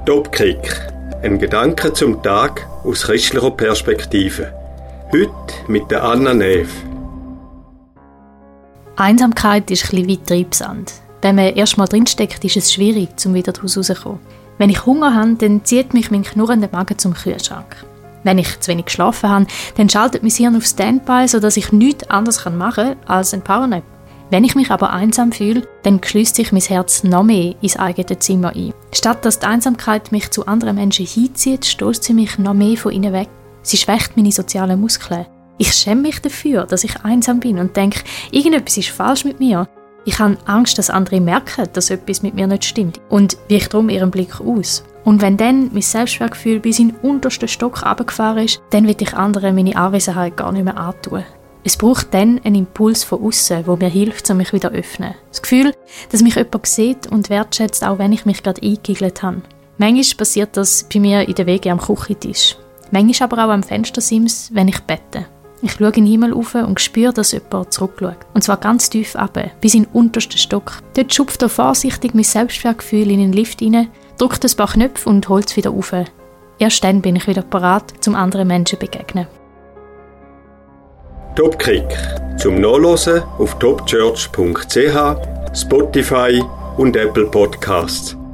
Topkick. Ein Gedanke zum Tag aus christlicher Perspektive. Heute mit der Anna Neff. Einsamkeit ist ein bisschen wie Treibsand. Wenn man erst mal drinsteckt, ist es schwierig, um wieder daraus rauszukommen. Wenn ich Hunger habe, dann zieht mich mein knurrender Magen zum Kühlschrank. Wenn ich zu wenig geschlafen habe, dann schaltet mein Hirn auf Standby, sodass ich nichts anderes machen kann als ein Powernap. Wenn ich mich aber einsam fühle, dann schließt sich mein Herz noch mehr ins eigene Zimmer ein. Statt dass die Einsamkeit mich zu anderen Menschen hinzieht, stößt sie mich noch mehr von ihnen weg. Sie schwächt meine sozialen Muskeln. Ich schäme mich dafür, dass ich einsam bin und denke, irgendetwas ist falsch mit mir. Ich habe Angst, dass andere merken, dass etwas mit mir nicht stimmt und weiche darum ihren Blick aus. Und wenn dann mein Selbstwertgefühl bis in den untersten Stock runtergefahren ist, dann will ich anderen meine Anwesenheit gar nicht mehr antun. Es braucht dann einen Impuls von außen, der mir hilft, mich wieder zu öffnen. Das Gefühl, dass mich jemand sieht und wertschätzt, auch wenn ich mich gerade eingeigelt habe. Manchmal passiert das bei mir in der WG am Küchentisch. Manchmal aber auch am Fenstersims, wenn ich bete. Ich schaue in den Himmel rauf und spüre, dass jemand zurückschaut. Und zwar ganz tief runter, bis in den untersten Stock. Dort schupft er vorsichtig mein Selbstwertgefühl in den Lift rein, drückt ein paar Knöpfe und holt es wieder rauf. Erst dann bin ich wieder parat, um anderen Menschen zu begegnen. Topkick. Zum Nachhören auf topchurch.ch, Spotify und Apple Podcasts.